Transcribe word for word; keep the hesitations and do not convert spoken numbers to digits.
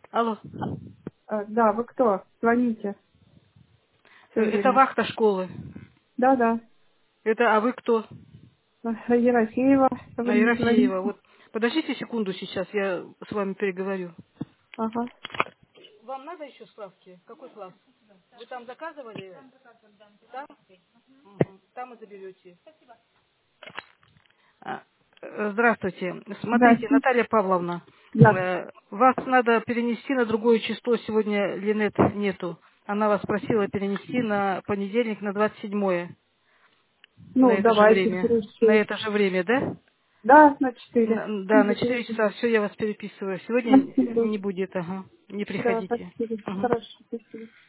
Алло. А, да, вы кто? Звоните Э, все Это время. вахта школы. Да, да. Это, а вы кто? А, Ерофеева, вы А, мне Ерофеева. звоните. Вот, подождите секунду сейчас, я с вами переговорю. Ага. Вам надо еще справки? Какой класс? Вы там заказывали? Там? Мгм. Там и заберете. А, э, Здравствуйте. Смотрите, Здравствуйте. Наталья Павловна, Да. э, вас надо перенести на другое число. Сегодня Линет нету. Она вас просила перенести на понедельник на двадцать седьмое. На Ну, это же давайте, время. На перечислю. это же время, да? Да, на четыре. На- Да, на четыре Запишите. часа. Все, я вас переписываю. На Сегодня четыре. не будет, ага. Не Да, на приходите. четыре. Мгм. Хорошо, спасибо.